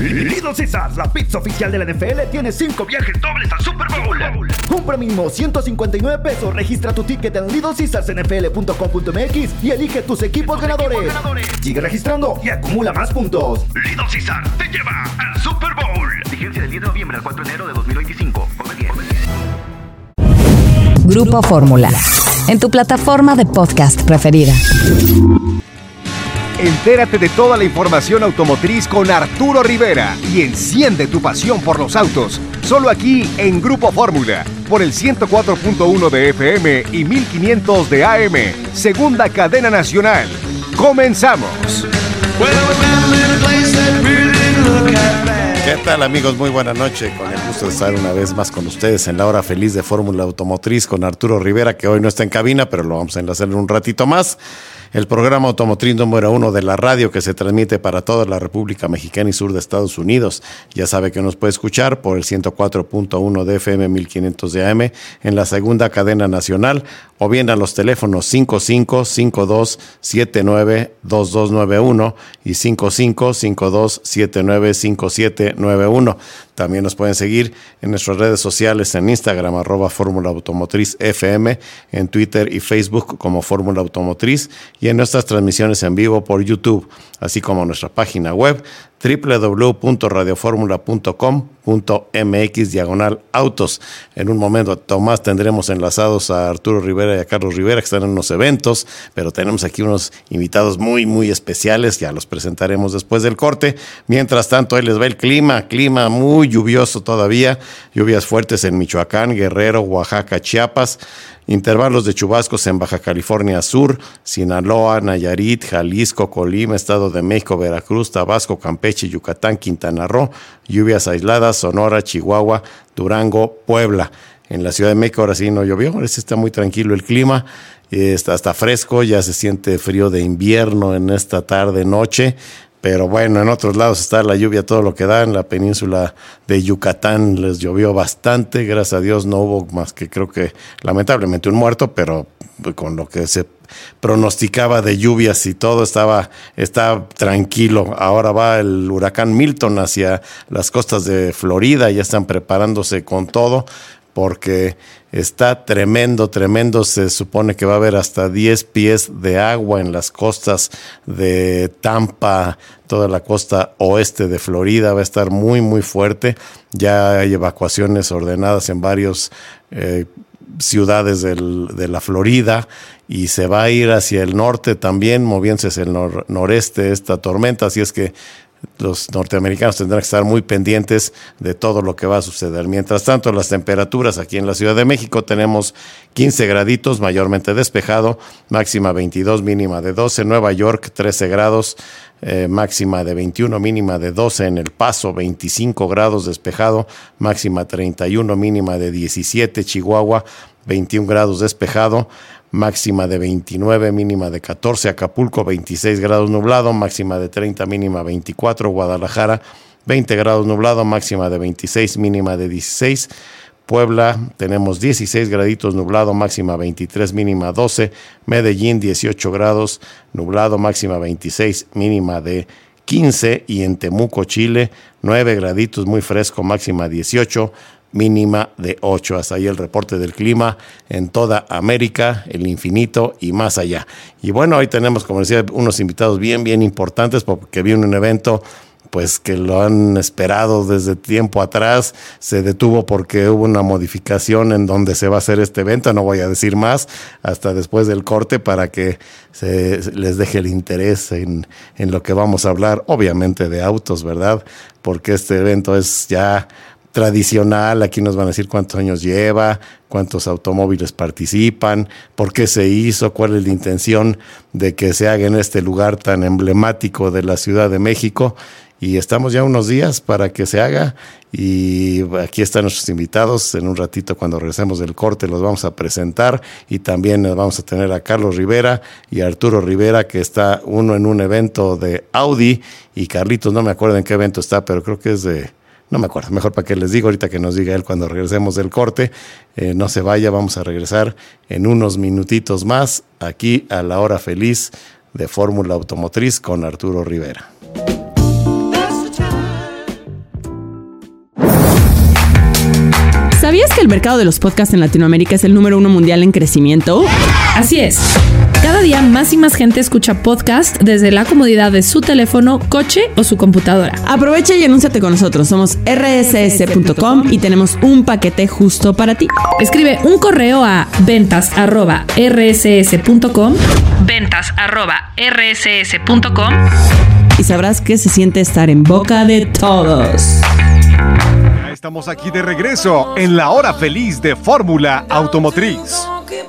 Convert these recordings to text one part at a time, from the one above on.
Little Caesars, la pizza oficial de la NFL, tiene 5 viajes dobles al Super Bowl. Compra mínimo $159. Registra tu ticket en littlecaesarsnfl.com.mx y elige tus equipos ganadores. Sigue registrando y acumula más puntos. Little Caesars te lleva al Super Bowl. Vigencia del 10 de noviembre al 4 de enero de 2025. Grupo Fórmula, en tu plataforma de podcast preferida. Entérate de toda la información automotriz con Arturo Rivera y enciende tu pasión por los autos. Solo aquí en Grupo Fórmula, por el 104.1 de FM y 1500 de AM, segunda cadena nacional. ¡Comenzamos! ¿Qué tal, amigos? Muy buena noche. Con el gusto de estar una vez más con ustedes en la hora feliz de Fórmula Automotriz con Arturo Rivera, que hoy no está en cabina, pero lo vamos a enlazar en un ratito más. El programa automotriz número 1 de la radio que se transmite para toda la República Mexicana y sur de Estados Unidos. Ya sabe que nos puede escuchar por el 104.1 de FM 1500 de AM en la segunda cadena nacional o bien a los teléfonos 5552792291 y 5552795791. También nos pueden seguir en nuestras redes sociales en Instagram, @Fórmula Automotriz FM, en Twitter y Facebook como Fórmula Automotriz y en nuestras transmisiones en vivo por YouTube, así como nuestra página web www.radioformula.com.mx/autos. En un momento más tendremos enlazados a Arturo Rivera y a Carlos Rivera, que están en unos eventos, pero tenemos aquí unos invitados muy, muy especiales, ya los presentaremos después del corte. Mientras tanto, ahí les va el clima muy lluvioso todavía, lluvias fuertes en Michoacán, Guerrero, Oaxaca, Chiapas, intervalos de chubascos en Baja California Sur, Sinaloa, Nayarit, Jalisco, Colima, Estado de México, Veracruz, Tabasco, Campeche, Yucatán, Quintana Roo, lluvias aisladas, Sonora, Chihuahua, Durango, Puebla. En la Ciudad de México ahora sí no llovió, ahora sí está muy tranquilo el clima, está fresco, ya se siente frío de invierno en esta tarde, noche. Pero bueno, en otros lados está la lluvia todo lo que da. En la península de Yucatán les llovió bastante. Gracias a Dios no hubo más que, creo que lamentablemente, un muerto, pero con lo que se pronosticaba de lluvias y todo está tranquilo. Ahora va el huracán Milton hacia las costas de Florida. Ya están preparándose con todo porque está tremendo. Se supone que va a haber hasta 10 pies de agua en las costas de Tampa, toda la costa oeste de Florida. Va a estar muy, muy fuerte. Ya hay evacuaciones ordenadas en varias ciudades de la Florida y se va a ir hacia el norte también, moviéndose hacia el noreste esta tormenta. Así es que los norteamericanos tendrán que estar muy pendientes de todo lo que va a suceder. Mientras tanto, las temperaturas aquí en la Ciudad de México tenemos 15 graditos, mayormente despejado, máxima 22, mínima de 12. Nueva York, 13 grados, máxima de 21, mínima de 12. En El Paso, 25 grados, despejado, máxima 31, mínima de 17. Chihuahua, 21 grados, despejado, máxima de 29, mínima de 14. Acapulco, 26 grados, nublado, máxima de 30, mínima 24. Guadalajara, 20 grados, nublado, máxima de 26, mínima de 16. Puebla, tenemos 16 graditos, nublado, máxima 23, mínima 12. Medellín, 18 grados, nublado, máxima 26, mínima de 15. Y en Temuco, Chile, 9 graditos, muy fresco, máxima 18. Mínima de 8. Hasta ahí el reporte del clima en toda América, el infinito y más allá. Y bueno, hoy tenemos, como decía, unos invitados bien importantes porque viene un evento pues que lo han esperado desde tiempo atrás. Se detuvo porque hubo una modificación en donde se va a hacer este evento. No voy a decir más hasta después del corte para que les deje el interés en lo que vamos a hablar, obviamente de autos, ¿verdad? Porque este evento es ya tradicional. Aquí nos van a decir cuántos años lleva, cuántos automóviles participan, por qué se hizo, cuál es la intención de que se haga en este lugar tan emblemático de la Ciudad de México. Y estamos ya unos días para que se haga y aquí están nuestros invitados. En un ratito, cuando regresemos del corte, los vamos a presentar y también vamos a tener a Carlos Rivera y a Arturo Rivera, que está uno en un evento de Audi y Carlitos, no me acuerdo en qué evento está, pero creo que es no me acuerdo, mejor para que les digo ahorita que nos diga él cuando regresemos del corte. No se vaya, vamos a regresar en unos minutitos más aquí a la hora feliz de Fórmula Automotriz con Arturo Rivera. ¿Sabías que el mercado de los podcasts en Latinoamérica es el número 1 mundial en crecimiento? Así es. Cada día más y más gente escucha podcast desde la comodidad de su teléfono, coche o su computadora. Aprovecha y anúnciate con nosotros. Somos rss.com y tenemos un paquete justo para ti. Escribe un correo a ventas@rss.com, ventas@rss.com, y sabrás que se siente estar en boca de todos. Estamos aquí de regreso en la hora feliz de Fórmula Automotriz.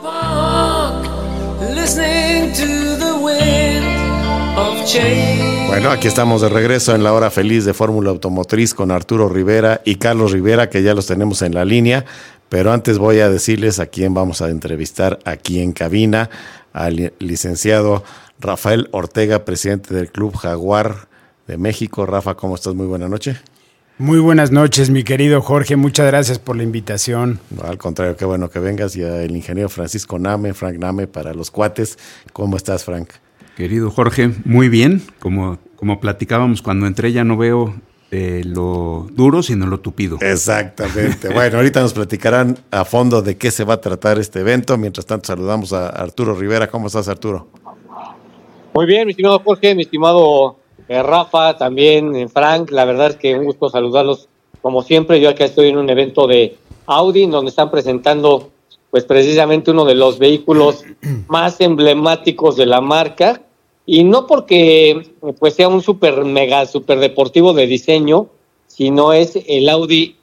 Bueno, aquí estamos de regreso en la hora feliz de Fórmula Automotriz con Arturo Rivera y Carlos Rivera, que ya los tenemos en la línea. Pero antes voy a decirles a quién vamos a entrevistar aquí en cabina, al licenciado Rafael Ortega, presidente del Club Jaguar de México. Rafa, ¿cómo estás? Muy buena noche. Muy buenas noches, mi querido Jorge. Muchas gracias por la invitación. No, al contrario, qué bueno que vengas. Y el ingeniero Francisco Name, Frank Name, para los cuates. ¿Cómo estás, Frank? Querido Jorge, muy bien. Como platicábamos cuando entré, ya no veo lo duro, sino lo tupido. Exactamente. Bueno, ahorita nos platicarán a fondo de qué se va a tratar este evento. Mientras tanto, saludamos a Arturo Rivera. ¿Cómo estás, Arturo? Muy bien, mi estimado Jorge, mi estimado Rafa, también Frank. La verdad es que un gusto saludarlos como siempre. Yo acá estoy en un evento de Audi, donde están presentando pues precisamente uno de los vehículos más emblemáticos de la marca, y no porque pues sea un super deportivo de diseño, sino es el Audi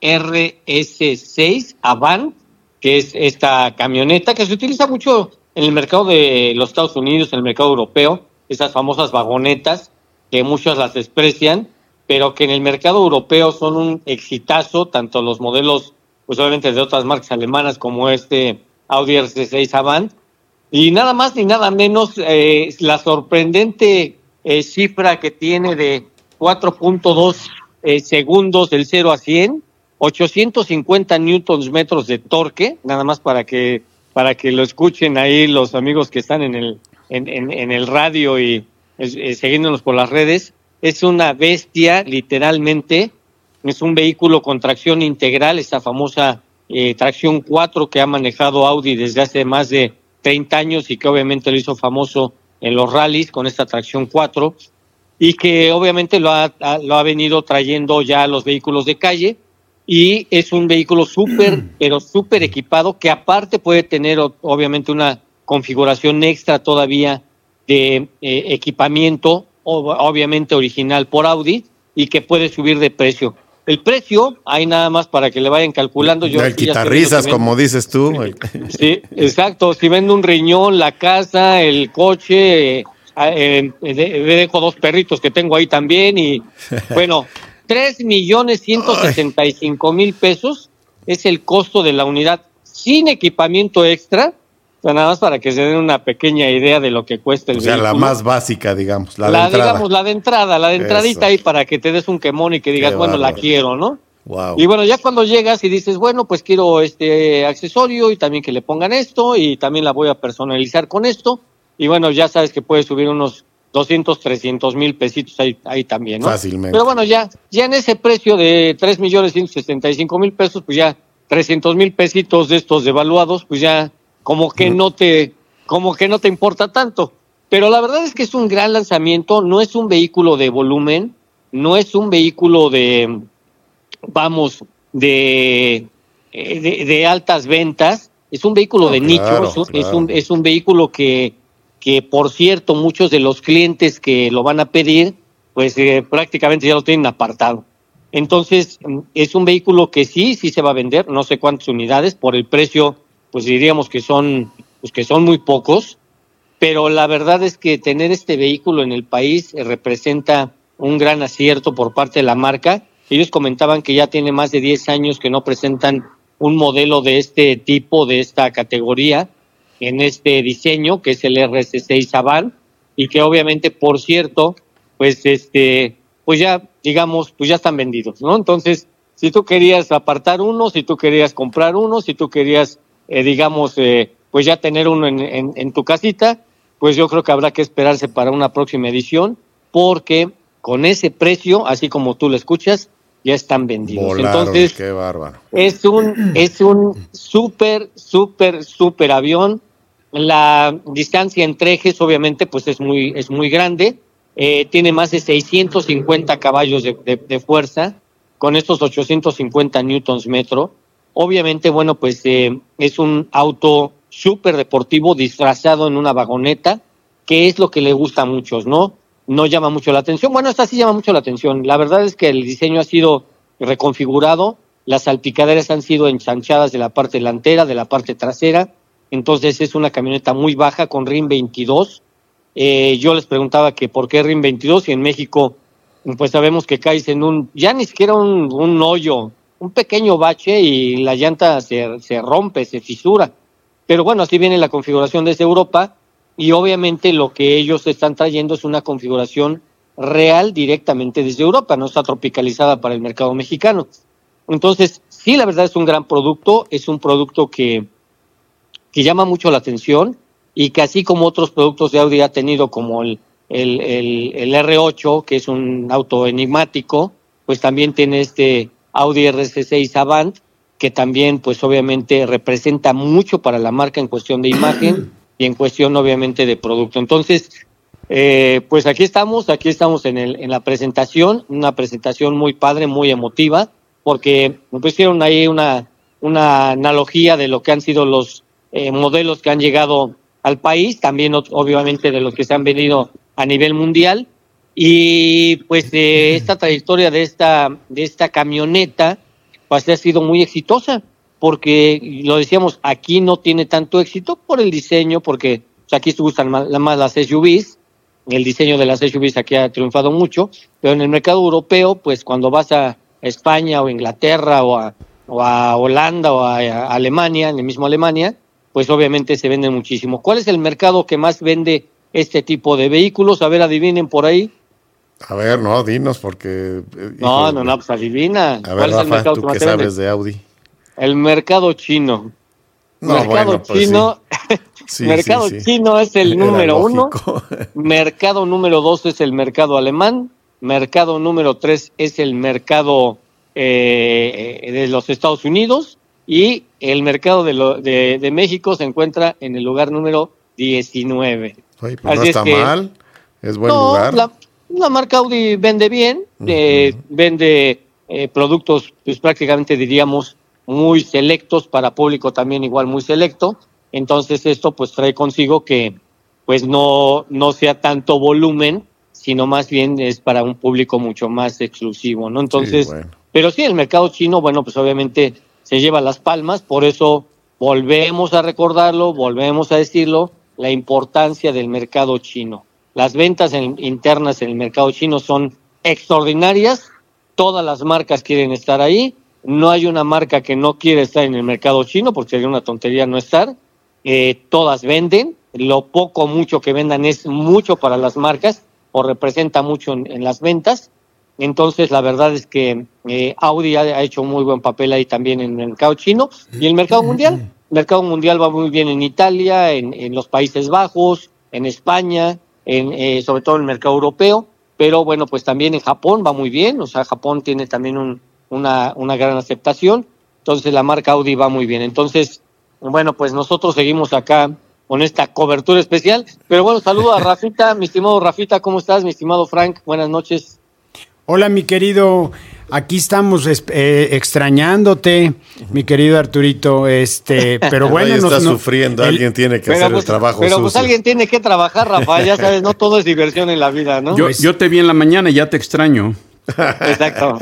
RS6 Avant, que es esta camioneta que se utiliza mucho en el mercado de los Estados Unidos, en el mercado europeo, esas famosas vagonetas que muchos las desprecian, pero que en el mercado europeo son un exitazo, tanto los modelos, pues obviamente de otras marcas alemanas como este Audi RS6 Avant, y nada más ni nada menos la sorprendente cifra que tiene de 4.2 segundos del 0 a 100, 850 newtons metros de torque, nada más para que lo escuchen ahí los amigos que están en el radio y siguiéndonos por las redes. Es una bestia, literalmente. Es un vehículo con tracción integral, esa famosa tracción 4 que ha manejado Audi desde hace más de 30 años y que obviamente lo hizo famoso en los rallies con esta tracción 4, y que obviamente lo ha venido trayendo ya a los vehículos de calle, y es un vehículo pero súper equipado, que aparte puede tener obviamente una configuración extra todavía de equipamiento, obviamente original por Audi, y que puede subir de precio. El precio, ahí nada más para que le vayan calculando. Yo el quitarrisas, como dices tú. Sí, exacto. Si vendo un riñón, la casa, el coche, dejo 2 perritos que tengo ahí también, y bueno, 3,165,000 pesos es el costo de la unidad sin equipamiento extra. O sea, nada más para que se den una pequeña idea de lo que cuesta el vehículo. O sea, la más básica, digamos, la de entrada. La de entradita ahí para que te des un quemón y que digas, bueno, la quiero, ¿no? Wow. Y bueno, ya cuando llegas y dices, bueno, pues quiero este accesorio y también que le pongan esto y también la voy a personalizar con esto. Y bueno, ya sabes que puedes subir unos 200, 300 mil pesitos ahí también, ¿no? Fácilmente. Pero bueno, ya en ese precio de 3,165,000 pesos, pues ya 300,000 pesitos de estos devaluados, pues ya como que no te importa tanto. Pero la verdad es que es un gran lanzamiento. No es un vehículo de volumen, no es un vehículo de altas ventas, es un vehículo de nicho, es un vehículo que por cierto muchos de los clientes que lo van a pedir pues prácticamente ya lo tienen apartado. Entonces es un vehículo que sí se va a vender, no sé cuántas unidades, por el precio pues diríamos que son muy pocos, pero la verdad es que tener este vehículo en el país representa un gran acierto por parte de la marca. Ellos comentaban que ya tiene más de 10 años que no presentan un modelo de este tipo, de esta categoría, en este diseño, que es el RS6 Avant, y que obviamente, por cierto, pues ya, digamos, pues ya están vendidos, ¿no? Entonces, si tú querías apartar uno, si tú querías comprar uno, si tú querías pues ya tener uno en tu casita, pues yo creo que habrá que esperarse para una próxima edición, porque con ese precio, así como tú lo escuchas, ya están vendidos. Volaron, Entonces, qué bárbaro. es un súper avión. La distancia entre ejes, obviamente, pues es muy grande. Tiene más de 650 caballos de fuerza, con estos 850 newtons metro. Obviamente, bueno, pues es un auto súper deportivo disfrazado en una vagoneta, que es lo que le gusta a muchos, ¿no? No llama mucho la atención. Bueno, esta sí llama mucho la atención. La verdad es que el diseño ha sido reconfigurado, las salpicaderas han sido ensanchadas de la parte delantera, de la parte trasera. Entonces es una camioneta muy baja con RIN 22. Yo les preguntaba que por qué RIN 22 y en México pues sabemos que caes en ya ni siquiera un hoyo, un pequeño bache y la llanta se rompe, se fisura. Pero bueno, así viene la configuración desde Europa y obviamente lo que ellos están trayendo es una configuración real directamente desde Europa, no está tropicalizada para el mercado mexicano. Entonces, sí, la verdad es un gran producto, es un producto que llama mucho la atención y que así como otros productos de Audi ha tenido como el R8, que es un auto enigmático, pues también tiene este Audi RS6 Avant, que también pues obviamente representa mucho para la marca en cuestión de imagen y en cuestión obviamente de producto. Entonces, pues aquí estamos en la presentación, una presentación muy padre, muy emotiva, porque me pusieron ahí una analogía de lo que han sido los modelos que han llegado al país, también obviamente de los que se han venido a nivel mundial, y pues esta trayectoria de esta camioneta pues ha sido muy exitosa, porque lo decíamos, aquí no tiene tanto éxito por el diseño, porque pues, aquí se gustan más las SUVs, el diseño de las SUVs aquí ha triunfado mucho, pero en el mercado europeo, pues cuando vas a España o Inglaterra o a Holanda o a Alemania, en el mismo Alemania, pues obviamente se venden muchísimo. ¿Cuál es el mercado que más vende este tipo de vehículos? A ver, adivinen por ahí. A ver, no, dinos, porque... No, pues adivina. A ver, Rafa, ¿tú qué sabes de Audi? El mercado chino. No, mercado pues chino. Sí. mercado chino es el número 1. Mercado número 2 es el mercado alemán. Mercado número 3 es el mercado de los Estados Unidos. Y el mercado de México se encuentra en el lugar número 19. Oye, pues no está mal, es buen lugar. La marca Audi vende bien, vende productos pues prácticamente diríamos muy selectos para público también igual muy selecto. Entonces esto pues trae consigo que pues no sea tanto volumen, sino más bien es para un público mucho más exclusivo, ¿no? Entonces, sí, bueno. Pero sí, el mercado chino, bueno, pues obviamente se lleva las palmas, por eso volvemos a recordarlo, volvemos a decirlo, la importancia del mercado chino. Las ventas internas en el mercado chino son extraordinarias, todas las marcas quieren estar ahí, no hay una marca que no quiere estar en el mercado chino, porque sería una tontería no estar, todas venden, lo poco o mucho que vendan es mucho para las marcas, o representa mucho en las ventas. Entonces, la verdad es que Audi ha hecho un muy buen papel ahí también en el mercado chino y el mercado mundial. El mercado mundial va muy bien en Italia, en los Países Bajos, en España, sobre todo en el mercado europeo, pero bueno, pues también en Japón va muy bien, o sea, Japón tiene también una gran aceptación, entonces la marca Audi va muy bien. Entonces, bueno, pues nosotros seguimos acá con esta cobertura especial, pero bueno, saludo a Rafita, mi estimado Rafita, ¿cómo estás? Mi estimado Frank, buenas noches. Hola, mi querido, aquí estamos extrañándote, mi querido Arturito, pero bueno. Está sufriendo, alguien tiene que hacer el trabajo Pero sucio. Pues alguien tiene que trabajar, Rafa, ya sabes, no todo es diversión en la vida, ¿no? Yo te vi en la mañana y ya te extraño. Exacto.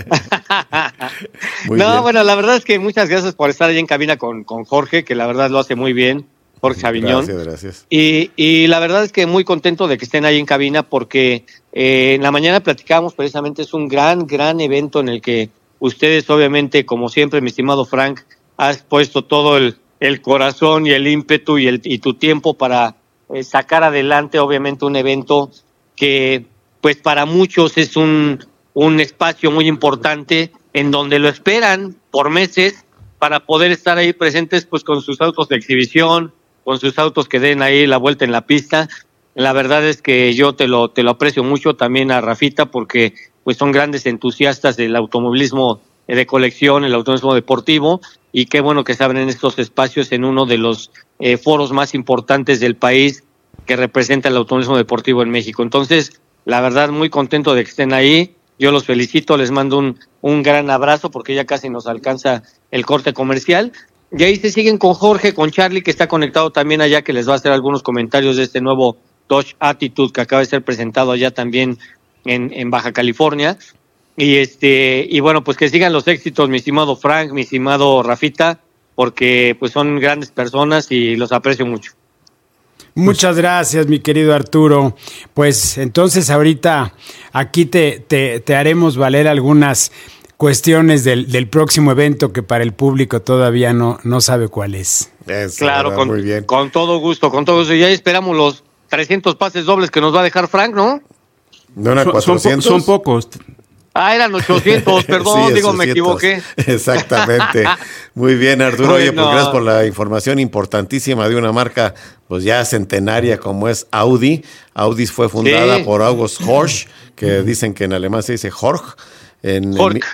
Muy bien. Bueno, la verdad es que muchas gracias por estar ahí en cabina con Jorge, que la verdad lo hace muy bien, Jorge Aviñón. Gracias. Y la verdad es que muy contento de que estén ahí en cabina porque en la mañana platicábamos precisamente, es un gran evento en el que ustedes obviamente, como siempre, mi estimado Frank, has puesto todo el corazón y el ímpetu y tu tiempo para sacar adelante obviamente un evento que pues para muchos es un espacio muy importante en donde lo esperan por meses para poder estar ahí presentes pues con sus autos de exhibición, con sus autos que den ahí la vuelta en la pista. La verdad es que yo te lo aprecio mucho también a Rafita porque pues son grandes entusiastas del automovilismo de colección, el automovilismo deportivo, y qué bueno que se abren estos espacios en uno de los foros más importantes del país que representa el automovilismo deportivo en México. Entonces, la verdad, muy contento de que estén ahí. Yo los felicito, les mando un gran abrazo porque ya casi nos alcanza el corte comercial. Y ahí se siguen con Jorge, con Charlie, que está conectado también allá, que les va a hacer algunos comentarios de este nuevo Dodge Attitude que acaba de ser presentado allá también en Baja California. Y bueno, pues que sigan los éxitos, mi estimado Frank, mi estimado Rafita, porque pues son grandes personas y los aprecio mucho. Muchas gracias, mi querido Arturo. Pues entonces ahorita aquí te haremos valer algunas cuestiones del próximo evento que para el público todavía no sabe cuál es. Eso, claro, muy bien. con todo gusto. Y ya esperamos los 300 pases dobles que nos va a dejar Frank, ¿no? ¿No eran 400? Son pocos. Eran 800, perdón, sí, me equivoqué. Exactamente. Muy bien, Arturo. Oye, pues gracias por la información importantísima de una marca pues ya centenaria como es Audi. Audi fue fundada por August Horch, que dicen que en alemán se dice Horch. En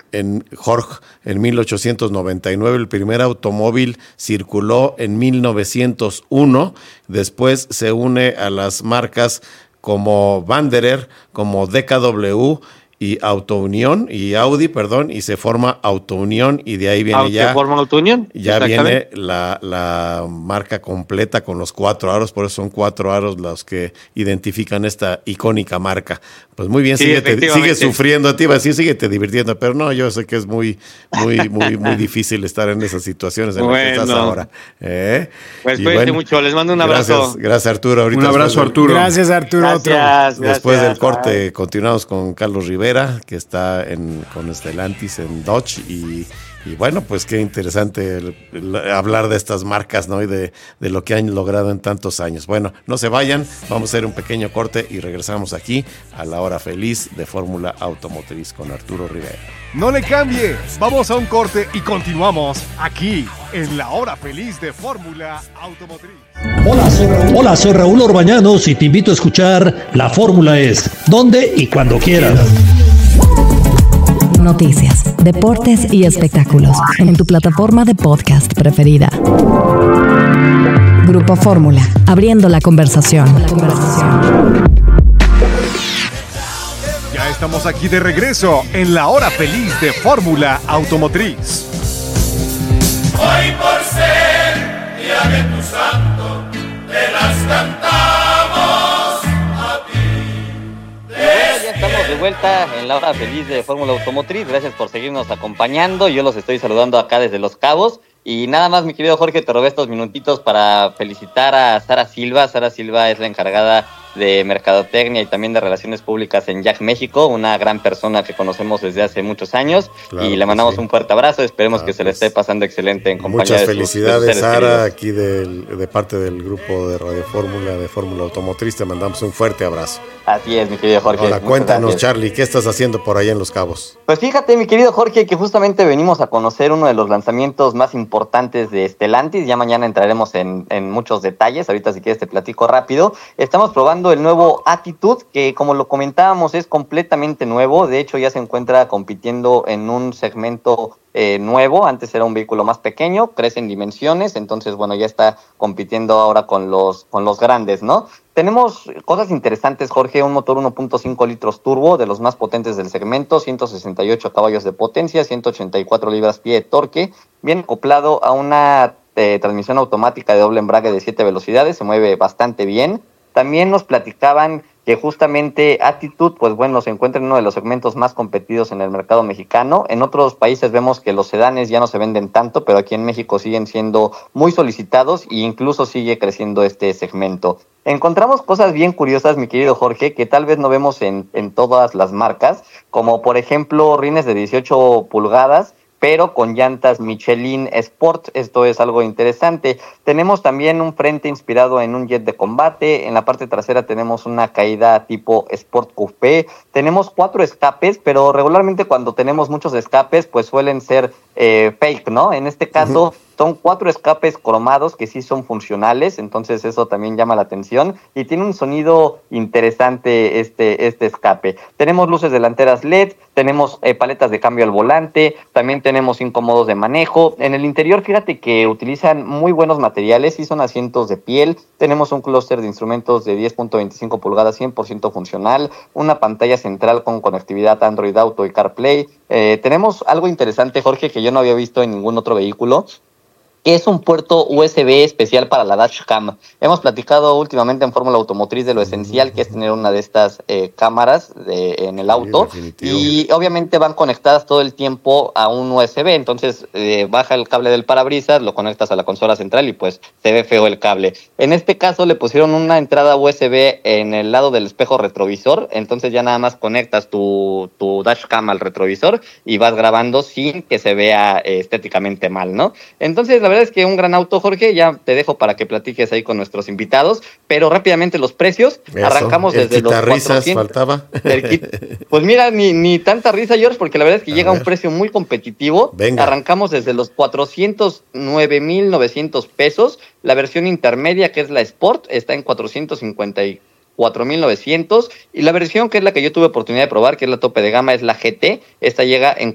1899 el primer automóvil circuló en 1901. Después se une a las marcas como Wanderer, como DKW y Auto-Unión y Audi, y se forma Auto-Unión y de ahí viene ¿Se forma Auto-Unión? Ya viene la marca completa con los 4 aros, por eso son 4 aros los que identifican esta icónica marca. Pues muy bien, sigue sufriendo, te iba a decir, síguete divirtiendo, pero no, yo sé que es muy difícil estar en esas situaciones en las que estás ahora. Pues cuídense mucho, les mando un abrazo. Gracias Arturo. Ahorita un abrazo, Arturo. Gracias, Arturo. Gracias, después del corte continuamos con Carlos Rivera, que está con Stellantis en Dodge y bueno, pues qué interesante hablar de estas marcas, ¿no? Y de lo que han logrado en tantos años. Bueno, no se vayan, vamos a hacer un pequeño corte y regresamos aquí a la hora feliz de Fórmula Automotriz con Arturo Rivera. No le cambie, vamos a un corte y continuamos aquí en la hora feliz de Fórmula Automotriz. Hola, soy Raúl Orbañanos y te invito a escuchar La Fórmula Es, donde y cuando quieras. Noticias, deportes y espectáculos en tu plataforma de podcast preferida. Grupo Fórmula, abriendo la conversación. Ya estamos aquí de regreso en la hora feliz de Fórmula Automotriz. Hoy por ser día de tu santo, te las cantamos a ti. Ya estamos de vuelta en la hora feliz de Fórmula Automotriz. Gracias por seguirnos acompañando. Yo los estoy saludando acá desde Los Cabos. Y nada más, mi querido Jorge, te robé estos minutitos para felicitar a Sara Silva. Sara Silva es la encargada de Mercadotecnia y también de Relaciones Públicas en Jack México, una gran persona que conocemos desde hace muchos años, claro, y le mandamos un fuerte abrazo, esperemos que se le esté pasando excelente en compañía muchas de felicidades, sus Sara, aquí de parte del grupo de Radio Fórmula, de Fórmula Automotriz, te mandamos un fuerte abrazo. Así es, mi querido Jorge. Ahora, cuéntanos, Charlie, ¿qué estás haciendo por allá en Los Cabos? Pues fíjate, mi querido Jorge, que justamente venimos a conocer uno de los lanzamientos más importantes de Stellantis. Ya mañana entraremos en muchos detalles, ahorita si quieres te platico rápido. Estamos probando el nuevo Attitude, que como lo comentábamos es completamente nuevo, de hecho ya se encuentra compitiendo en un segmento nuevo. Antes era un vehículo más pequeño, crece en dimensiones, entonces bueno, ya está compitiendo ahora con los grandes, ¿no? Tenemos cosas interesantes, Jorge, un motor 1.5 litros turbo, de los más potentes del segmento, 168 caballos de potencia, 184 libras-pie de torque, bien acoplado a una transmisión automática de doble embrague de 7 velocidades, se mueve bastante bien. También nos platicaban que justamente Attitude, pues bueno, se encuentra en uno de los segmentos más competidos en el mercado mexicano. En otros países vemos que los sedanes ya no se venden tanto, pero aquí en México siguen siendo muy solicitados e incluso sigue creciendo este segmento. Encontramos cosas bien curiosas, mi querido Jorge, que tal vez no vemos en todas las marcas, como por ejemplo rines de 18 pulgadas, pero con llantas Michelin Sport. Esto es algo interesante. Tenemos también un frente inspirado en un jet de combate. En la parte trasera tenemos una caída tipo Sport Coupé. Tenemos 4 escapes, pero regularmente cuando tenemos muchos escapes, pues suelen ser fake, ¿no? En este caso, Son 4 escapes cromados que sí son funcionales, entonces eso también llama la atención y tiene un sonido interesante este escape. Tenemos luces delanteras LED, tenemos paletas de cambio al volante, también tenemos 5 modos de manejo. En el interior, fíjate que utilizan muy buenos materiales, sí son asientos de piel, tenemos un clúster de instrumentos de 10.25 pulgadas 100% funcional, una pantalla central con conectividad Android Auto y CarPlay. Tenemos algo interesante, Jorge, que yo no había visto en ningún otro vehículo, que es un puerto USB especial para la dashcam. Hemos platicado últimamente en Fórmula Automotriz de lo esencial que es tener una de estas cámaras en el auto, y obviamente van conectadas todo el tiempo a un USB, entonces baja el cable del parabrisas, lo conectas a la consola central y pues se ve feo el cable. En este caso le pusieron una entrada USB en el lado del espejo retrovisor, entonces ya nada más conectas tu dashcam al retrovisor y vas grabando sin que se vea estéticamente mal, ¿no? Entonces la verdad es que un gran auto, Jorge. Ya te dejo para que platiques ahí con nuestros invitados, pero rápidamente los precios. Eso, arrancamos desde los 400. Faltaba. Pues mira, ni tanta risa, George, porque la verdad es que llega a un precio muy competitivo. Venga. Arrancamos desde los 409,900 pesos. La versión intermedia, que es la Sport, está en 454,900, y la versión que es la que yo tuve oportunidad de probar, que es la tope de gama, es la GT. Esta llega en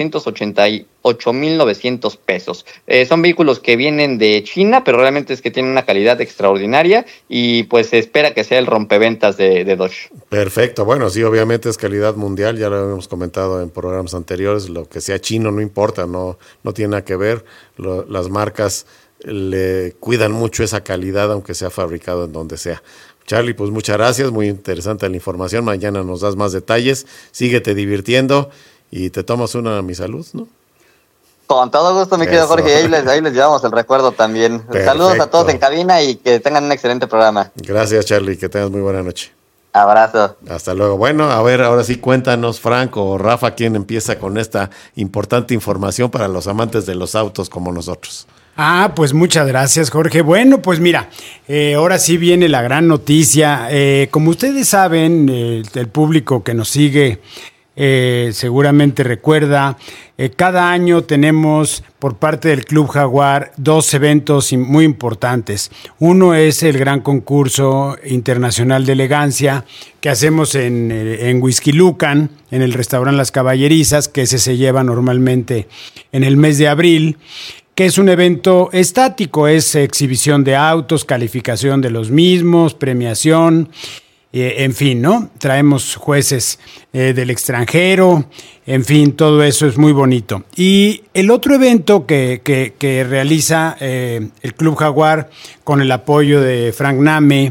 488,900 pesos. Son vehículos que vienen de China, pero realmente es que tienen una calidad extraordinaria y pues se espera que sea el rompeventas de Dodge. Perfecto, bueno, sí, obviamente es calidad mundial, ya lo habíamos comentado en programas anteriores, lo que sea chino no importa, no tiene nada que ver, las marcas le cuidan mucho esa calidad, aunque sea fabricado en donde sea. Charlie, pues muchas gracias, muy interesante la información, mañana nos das más detalles, síguete divirtiendo y te tomas una a mi salud, ¿no? Con todo gusto, mi querido Jorge, ahí les llevamos el recuerdo también. Perfecto. Saludos a todos en cabina y que tengan un excelente programa. Gracias, Charlie, que tengas muy buena noche. Abrazo. Hasta luego. Bueno, a ver, ahora sí cuéntanos, Franco o Rafa, quién empieza con esta importante información para los amantes de los autos como nosotros. Pues muchas gracias, Jorge. Bueno, pues mira, ahora sí viene la gran noticia. Como ustedes saben, el público que nos sigue seguramente recuerda, cada año tenemos por parte del Club Jaguar 2 eventos muy importantes. Uno es el gran concurso internacional de elegancia que hacemos en Whisky Lucan, en el restaurante Las Caballerizas, que ese se lleva normalmente en el mes de abril, que es un evento estático, es exhibición de autos, calificación de los mismos, premiación, en fin, ¿no? Traemos jueces del extranjero, en fin, todo eso es muy bonito. Y el otro evento que realiza el Club Jaguar con el apoyo de Frank Name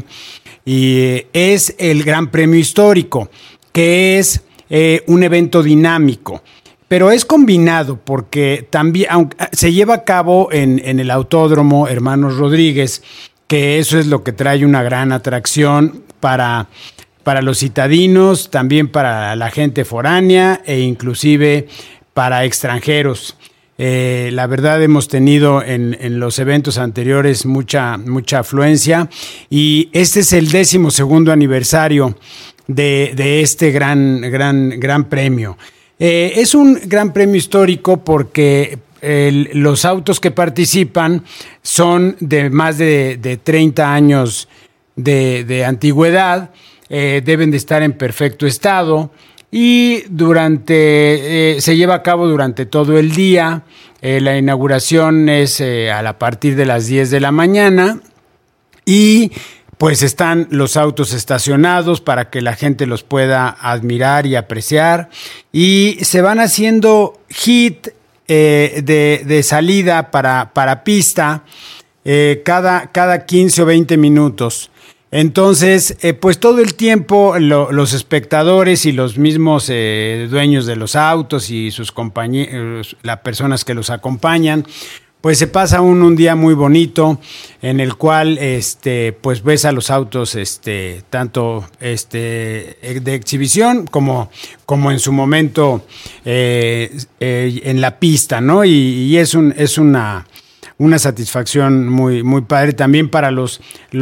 es el Gran Premio Histórico, que es un evento dinámico. Pero es combinado porque también se lleva a cabo en el Autódromo Hermanos Rodríguez, que eso es lo que trae una gran atracción para los citadinos, también para la gente foránea e inclusive para extranjeros. La verdad hemos tenido en los eventos anteriores mucha afluencia y este es el 12º aniversario de este gran premio. Es un gran premio histórico porque los autos que participan son de más de 30 años de antigüedad, deben de estar en perfecto estado y se lleva a cabo durante todo el día. La inauguración es a partir de las 10 de la mañana y pues están los autos estacionados para que la gente los pueda admirar y apreciar. Y se van haciendo hit de salida para pista cada 15 o 20 minutos. Entonces, pues todo el tiempo los espectadores y los mismos dueños de los autos y sus compañeros, las personas que los acompañan, pues se pasa un día muy bonito en el cual pues ves a los autos tanto de exhibición como en su momento en la pista, ¿no? Y es una satisfacción muy padre también para las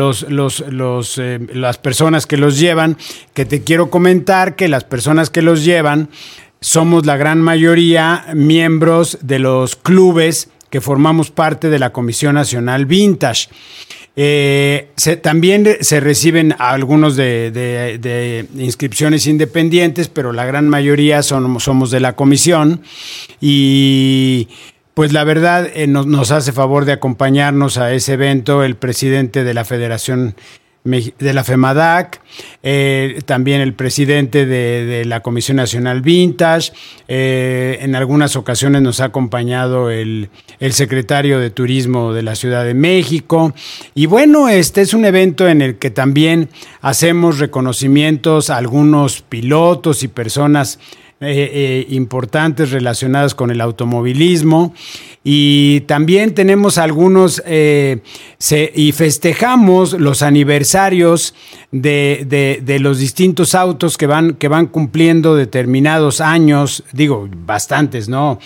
personas que los llevan, que te quiero comentar que las personas que los llevan somos la gran mayoría miembros de los clubes que formamos parte de la Comisión Nacional Vintage. También se reciben algunos de inscripciones independientes, pero la gran mayoría somos de la comisión, y pues la verdad nos hace favor de acompañarnos a ese evento el presidente de la Federación de la FEMADAC, también el presidente de la Comisión Nacional Vintage, en algunas ocasiones nos ha acompañado el secretario de Turismo de la Ciudad de México, y bueno, este es un evento en el que también hacemos reconocimientos a algunos pilotos y personas importantes relacionadas con el automovilismo, y también tenemos algunos y festejamos los aniversarios de los distintos autos que van cumpliendo determinados años, digo bastantes, ¿no?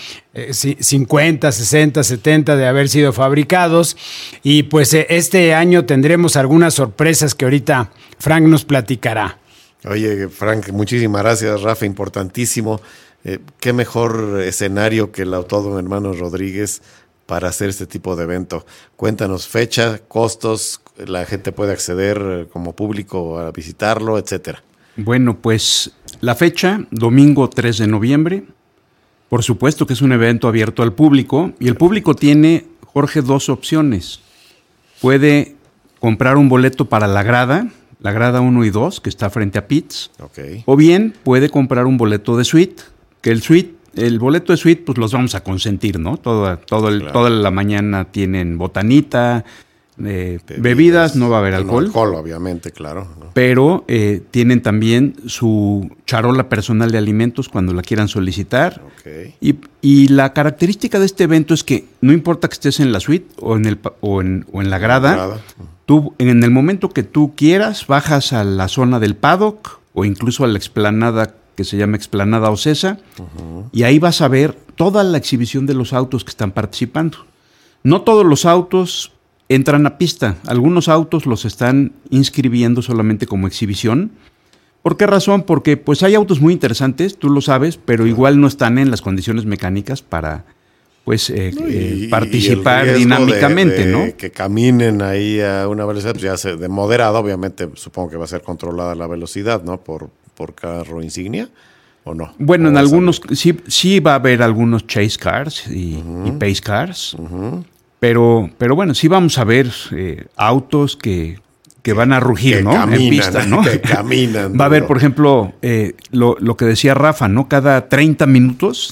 50, 60, 70 de haber sido fabricados, y pues este año tendremos algunas sorpresas que ahorita Frank nos platicará. Oye, Frank, muchísimas gracias, Rafa, importantísimo. Qué mejor escenario que el Autódromo Hermanos Rodríguez para hacer este tipo de evento. Cuéntanos fecha, costos, la gente puede acceder como público a visitarlo, etcétera. Bueno, pues la fecha, domingo 3 de noviembre. Por supuesto que es un evento abierto al público, y el público tiene, Jorge, dos opciones. Puede comprar un boleto para la grada 1 y 2, que está frente a Pitts. Okay. O bien puede comprar un boleto de suite, que el boleto de suite, pues los vamos a consentir, ¿no? Toda la mañana tienen botanita, bebidas, no va a haber alcohol. No alcohol, obviamente, claro. ¿No? Pero tienen también su charola personal de alimentos cuando la quieran solicitar. Okay. Y la característica de este evento es que no importa que estés en la suite o en la grada. Tú, en el momento que tú quieras, bajas a la zona del paddock o incluso a la explanada que se llama Explanada Ocesa, y ahí vas a ver toda la exhibición de los autos que están participando. No todos los autos entran a pista. Algunos autos los están inscribiendo solamente como exhibición. ¿Por qué razón? Porque pues hay autos muy interesantes, tú lo sabes, pero igual no están en las condiciones mecánicas para participar dinámicamente, ¿no? Que caminen ahí a una velocidad, pues ya de moderada, obviamente supongo que va a ser controlada la velocidad, ¿no? Por carro insignia, ¿o no? Bueno, en algunos sí va a haber algunos chase cars y pace cars, pero bueno, sí vamos a ver autos que van a rugir, ¿no? Caminan, en pista, ¿no? Que caminan. Va a haber, por ejemplo, lo que decía Rafa, ¿no? Cada 30 minutos,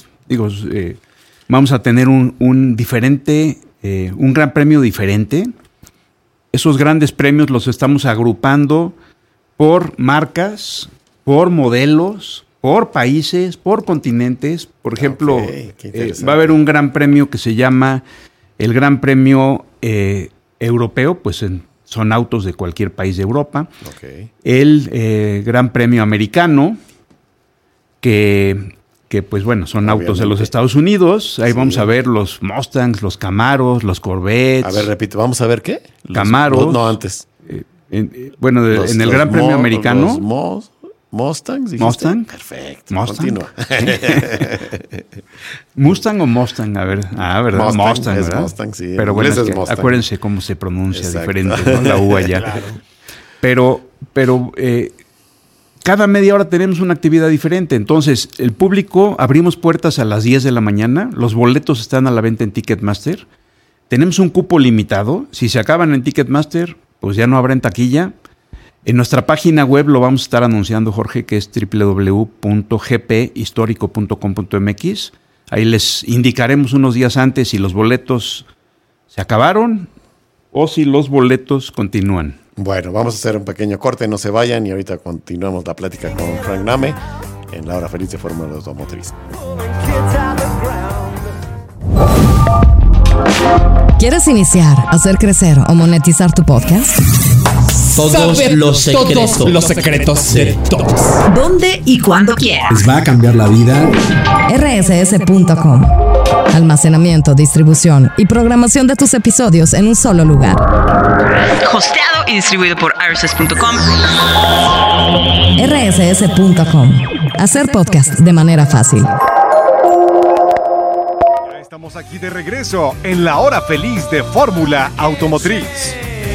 vamos a tener un diferente, un gran premio diferente. Esos grandes premios los estamos agrupando por marcas, por modelos, por países, por continentes. Por ejemplo, va a haber un gran premio que se llama el Gran Premio Europeo, pues son autos de cualquier país de Europa. Okay. El Gran Premio Americano, que pues bueno, son obviamente autos de los Estados Unidos. Ahí vamos a ver los Mustangs, los Camaros, los Corvettes. A ver, repito, ¿vamos a ver qué? Camaros. No, antes. En el Gran Premio Americano. Los Mustangs, ¿dijiste? Mustang. Perfecto. Mustang. Continúa. ¿Mustang o Mustang? A ver, ¿verdad? Mustang, ¿verdad? Mustang, sí. Pero bueno, es Mustang. Acuérdense cómo se pronuncia. Exacto. Diferente, ¿no? La U allá. Claro. Pero cada media hora tenemos una actividad diferente. Entonces, el público, abrimos puertas a las 10 de la mañana. Los boletos están a la venta en Ticketmaster. Tenemos un cupo limitado. Si se acaban en Ticketmaster, pues ya no habrá en taquilla. En nuestra página web lo vamos a estar anunciando, Jorge, que es www.gphistorico.com.mx. Ahí les indicaremos unos días antes si los boletos se acabaron o si los boletos continúan. Bueno, vamos a hacer un pequeño corte, no se vayan, y ahorita continuamos la plática con Frank Name en la hora feliz de Fórmula Automotriz. ¿Quieres iniciar, hacer crecer o monetizar tu podcast? Todos los secretos de todos. ¿Dónde y cuándo quieras? Les va a cambiar la vida. rss.com. Almacenamiento, distribución y programación de tus episodios en un solo lugar. Hosteado y distribuido por rss.com. rss.com. Hacer podcast de manera fácil. Estamos aquí de regreso en la hora feliz de Fórmula Automotriz.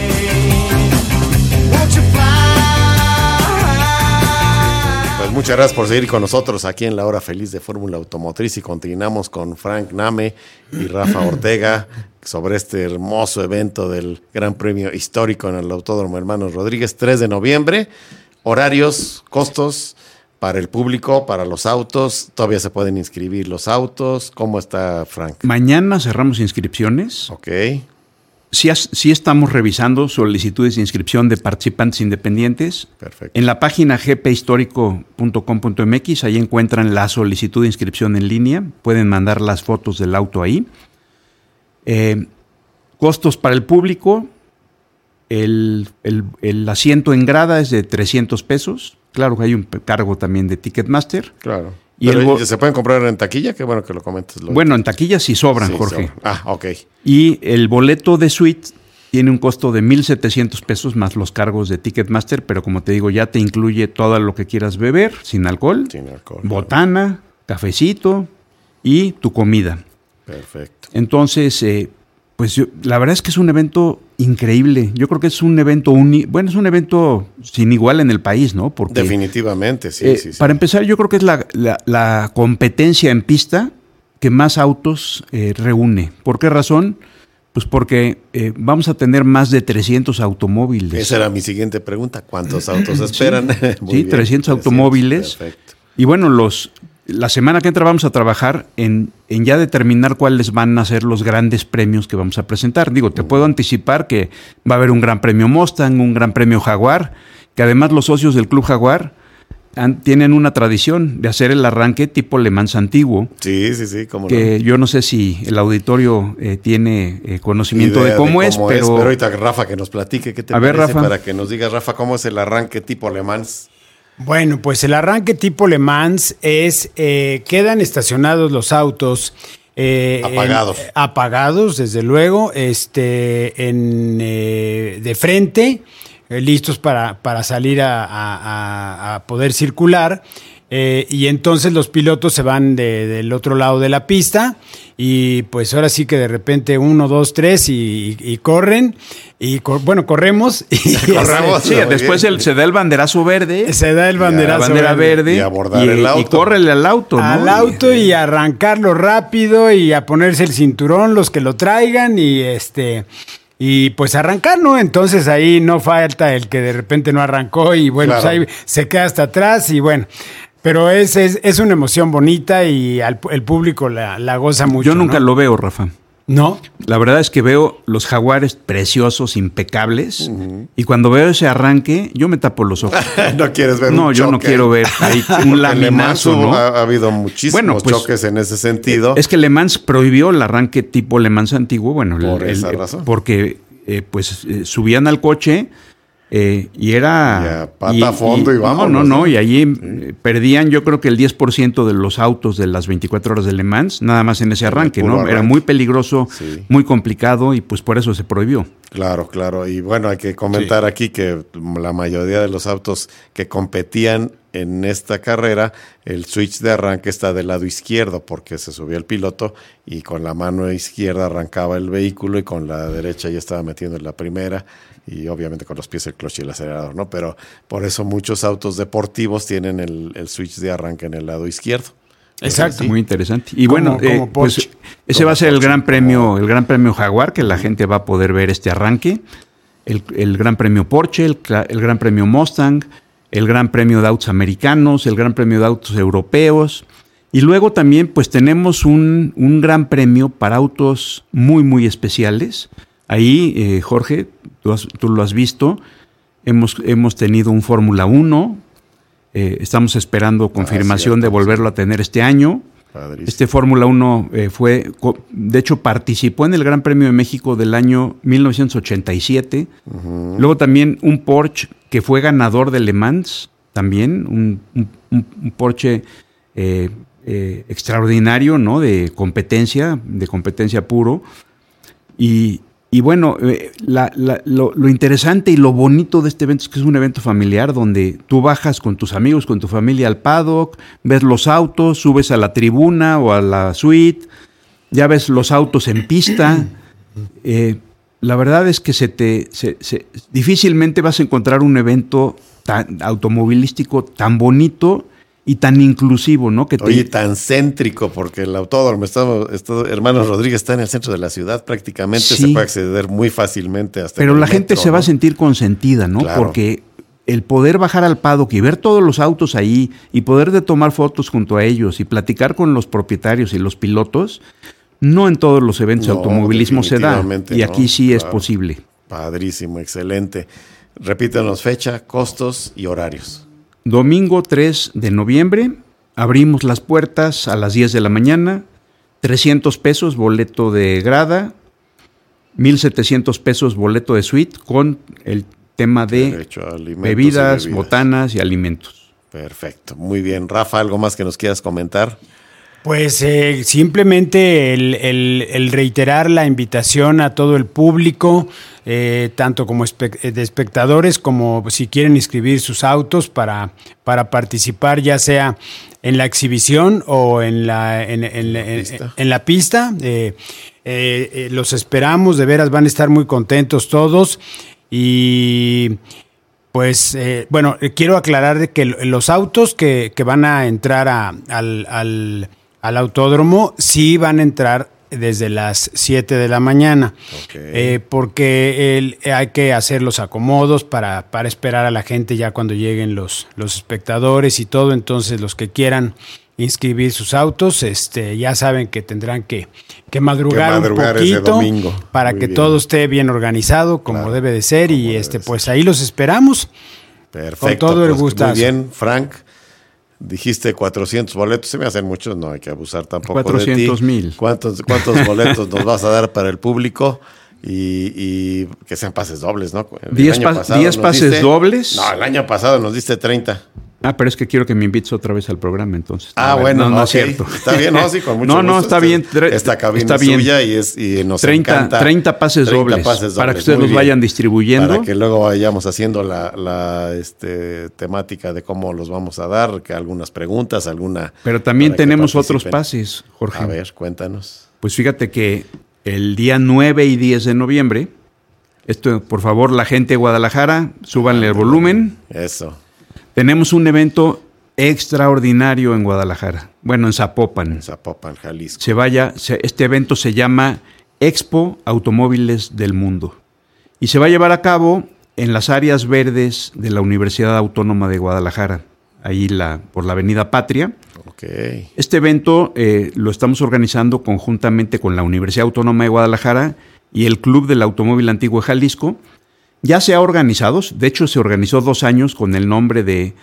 Pues muchas gracias por seguir con nosotros aquí en la hora feliz de Fórmula Automotriz y continuamos con Frank Name y Rafa Ortega sobre este hermoso evento del Gran Premio Histórico en el Autódromo Hermanos Rodríguez, 3 de noviembre. Horarios, costos para el público, para los autos. Todavía se pueden inscribir los autos. ¿Cómo está, Frank? Mañana cerramos inscripciones. Ok. Sí estamos revisando solicitudes de inscripción de participantes independientes. Perfecto. En la página gphistorico.com.mx, ahí encuentran la solicitud de inscripción en línea. Pueden mandar las fotos del auto ahí. Costos para el público. El asiento en grada es de $300. Claro que hay un cargo también de Ticketmaster. Claro. ¿Y se pueden comprar en taquilla? Qué bueno que lo comentes. Bueno, en taquilla sí sobran, Jorge. Sobran. Ok. Y el boleto de suite tiene un costo de $1,700 más los cargos de Ticketmaster, pero como te digo, ya te incluye todo lo que quieras beber, sin alcohol, botana, cafecito y tu comida. Perfecto. Entonces, pues la verdad es que es un evento increíble. Yo creo que es un evento es un evento sin igual en el país, ¿no? Porque, definitivamente, sí. Para empezar, yo creo que es la competencia en pista que más autos reúne. ¿Por qué razón? Pues porque vamos a tener más de 300 automóviles. Esa era mi siguiente pregunta. ¿Cuántos autos esperan? Sí, 300 automóviles. Perfecto. Y bueno, la semana que entra vamos a trabajar en ya determinar cuáles van a ser los grandes premios que vamos a presentar. Digo, te puedo anticipar que va a haber un gran premio Mustang, un gran premio Jaguar, que además los socios del Club Jaguar tienen una tradición de hacer el arranque tipo Le Mans antiguo. Sí, cómo que no. Yo no sé si el auditorio tiene conocimiento de cómo es, pero ahorita Rafa que nos platique qué te parece, Rafa, para que nos digas, Rafa, cómo es el arranque tipo Le Mans. Bueno, pues el arranque tipo Le Mans es, quedan estacionados los autos apagados, desde luego, de frente, listos para salir a poder circular. Y entonces los pilotos se van del otro lado de la pista y pues ahora sí que de repente 1, 2, 3 y corren y corremos y sí, después se da el banderazo verde, la bandera verde y abordar el auto y córrele al auto, ¿no? Al auto y arrancarlo rápido y a ponerse el cinturón los que lo traigan y pues arrancar, ¿no? Entonces ahí no falta el que de repente no arrancó y bueno, claro, pues ahí se queda hasta atrás y bueno. Pero es una emoción bonita y el público la goza mucho. Yo nunca lo veo, Rafa. ¿No? La verdad es que veo los Jaguares preciosos, impecables, y cuando veo ese arranque, yo me tapo los ojos. ¿No quieres ver un choque? No, yo no quiero ver ahí un laminazo, ¿no? Ha habido muchísimos choques en ese sentido. Es que Le Mans prohibió el arranque tipo Le Mans antiguo, bueno, por esa razón. Porque subían al coche y era... pata a fondo y vámonos. No, y allí perdían yo creo que el 10% de los autos de las 24 horas de Le Mans, nada más en ese arranque, ¿no? Era muy peligroso, muy complicado y pues por eso se prohibió. Claro. Y bueno, hay que comentar aquí que la mayoría de los autos que competían en esta carrera, el switch de arranque está del lado izquierdo porque se subía el piloto y con la mano izquierda arrancaba el vehículo y con la derecha ya estaba metiendo en la primera y obviamente con los pies el clutch y el acelerador, ¿no? Pero por eso muchos autos deportivos tienen el switch de arranque en el lado izquierdo. Exacto, muy interesante. Y bueno, pues ese va a ser el Gran Premio Jaguar, que la gente va a poder ver este arranque, el Gran Premio Porsche, el Gran Premio Mustang, el Gran Premio de Autos Americanos, el Gran Premio de Autos Europeos. Y luego también pues tenemos un Gran Premio para autos muy, muy especiales. Ahí, Jorge, tú lo has visto, hemos tenido un Fórmula 1, estamos esperando confirmación de volverlo a tener este año. Padrísimo. Este Fórmula 1 de hecho participó en el Gran Premio de México del año 1987. Uh-huh. Luego también un Porsche que fue ganador de Le Mans, también un Porsche extraordinario, ¿no? De competencia puro. Y bueno, lo interesante y lo bonito de este evento es que es un evento familiar donde tú bajas con tus amigos, con tu familia al paddock, ves los autos, subes a la tribuna o a la suite ya ves los autos en pista. La verdad es que difícilmente vas a encontrar un evento automovilístico tan bonito y tan inclusivo, ¿no? Oye, tan céntrico, porque el autódromo, Hermanos Rodríguez, está en el centro de la ciudad prácticamente, Sí. se puede acceder muy fácilmente hasta Pero el la gente metro, se va a ¿no? sentir consentida, ¿no? Claro. Porque el poder bajar al paddock y ver todos los autos ahí y poder de tomar fotos junto a ellos y platicar con los propietarios y los pilotos, no en todos los eventos de automovilismo se da. definitivamente Y aquí no, sí es claro. posible. Padrísimo, excelente. Repítanos fecha, costos y horarios. Domingo 3 de noviembre, abrimos las puertas a las 10 de la mañana, 300 pesos boleto de grada, 1,700 pesos boleto de suite con el tema de Derecho a alimentos y bebidas, botanas y alimentos. Perfecto, muy bien. Rafa, ¿algo más que nos quieras comentar? Pues simplemente el reiterar la invitación a todo el público, tanto como de espectadores, como si quieren inscribir sus autos para participar, ya sea en la exhibición o en la pista. Los esperamos, de veras van a estar muy contentos todos. Y pues, bueno, quiero aclarar de que los autos que van a entrar al autódromo sí van a entrar desde las 7 de la mañana, porque hay que hacer los acomodos para esperar a la gente ya cuando lleguen los espectadores y todo. Entonces los que quieran inscribir sus autos, ya saben que tendrán que madrugar un ese poquito domingo. para Muy que bien. todo esté bien organizado como debe de ser, y pues ahí los esperamos. Perfecto. Con todo el pues, gustazo. Muy bien, Frank. Dijiste 400 boletos, se me hacen muchos, no hay que abusar tampoco 400,000. de ti. ¿Cuántos boletos nos vas a dar para el público? Y que sean pases dobles, ¿no? El 10 año pasado 10 nos pases dobles. No, el año pasado nos diste 30. Ah, pero es que quiero que me invites otra vez al programa, entonces. Ah, A ver, bueno, no ok. es cierto. Está bien, no, sí, con mucho No, gusto. está bien. Esta cabina está es bien. suya y nos 30, encanta. 30 pases 30 dobles, pases para que dobles, ustedes muy los bien. vayan distribuyendo. Para que luego vayamos haciendo la temática de cómo los vamos a dar, que algunas preguntas, alguna... Pero también para que tenemos otros participen. pases, Jorge. A ver, cuéntanos. Pues fíjate que el día 9 y 10 de noviembre, por favor, la gente de Guadalajara, súbanle el volumen. Eso. Tenemos un evento extraordinario en Guadalajara. Bueno, en Zapopan. En Zapopan, Jalisco. Este evento se llama Expo Automóviles del Mundo. Y se va a llevar a cabo en las áreas verdes de la Universidad Autónoma de Guadalajara, ahí por la Avenida Patria. Okay. Este evento lo estamos organizando conjuntamente con la Universidad Autónoma de Guadalajara y el Club del Automóvil Antiguo de Jalisco. Ya se ha organizado, de hecho se organizó 2 años con el nombre de